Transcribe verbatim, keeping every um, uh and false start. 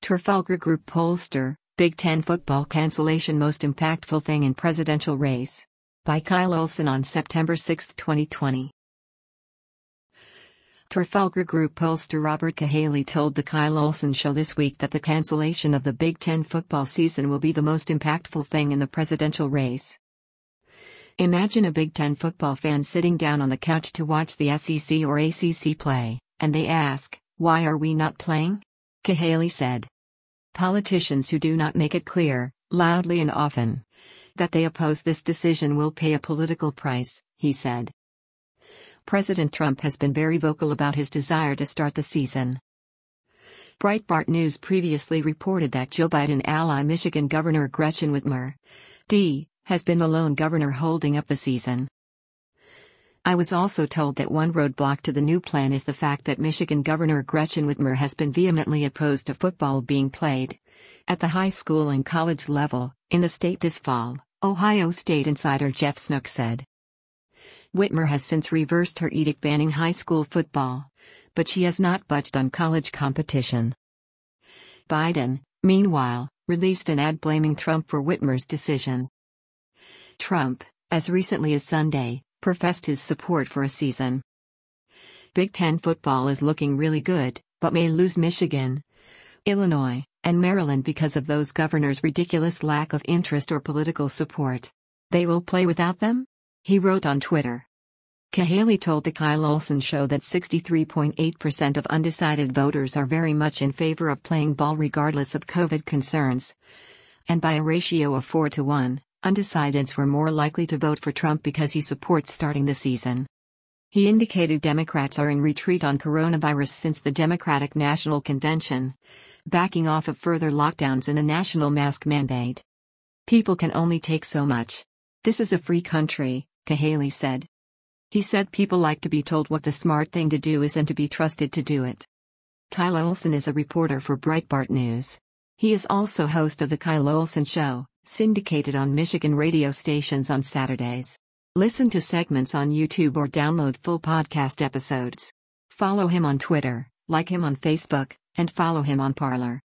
Trafalgar Group pollster, Big Ten football cancellation most impactful thing in presidential race. By Kyle Olson on September sixth, twenty twenty. Trafalgar Group pollster Robert Cahaly told the Kyle Olson Show this week that the cancellation of the Big Ten football season will be the most impactful thing in the presidential race. Imagine a Big Ten football fan sitting down on the couch to watch the S E C or A C C play, and they ask, "Why are we not playing?" Cahaly said. Politicians who do not make it clear, loudly and often, that they oppose this decision will pay a political price, he said. President Trump has been very vocal about his desire to start the season. Breitbart News previously reported that Joe Biden ally Michigan Governor Gretchen Whitmer, D, has been the lone governor holding up the season. I was also told that one roadblock to the new plan is the fact that Michigan Governor Gretchen Whitmer has been vehemently opposed to football being played at the high school and college level in the state this fall, Ohio State insider Jeff Snook said. Whitmer has since reversed her edict banning high school football, but she has not budged on college competition. Biden, meanwhile, released an ad blaming Trump for Whitmer's decision. Trump, as recently as Sunday, professed his support for a season. Big Ten football is looking really good, but may lose Michigan, Illinois, and Maryland because of those governors' ridiculous lack of interest or political support. They will play without them? He wrote on Twitter. Cahaly told the Kyle Olson Show that sixty-three point eight percent of undecided voters are very much in favor of playing ball regardless of COVID concerns. And by a ratio of four to one, undecideds were more likely to vote for Trump because he supports starting the season. He indicated Democrats are in retreat on coronavirus since the Democratic National Convention, backing off of further lockdowns and a national mask mandate. People can only take so much. This is a free country, Cahaly said. He said people like to be told what the smart thing to do is and to be trusted to do it. Kyle Olson is a reporter for Breitbart News. He is also host of the Kyle Olson Show, syndicated on Michigan radio stations on Saturdays. Listen to segments on YouTube or download full podcast episodes. Follow him on Twitter, like him on Facebook, and follow him on Parler.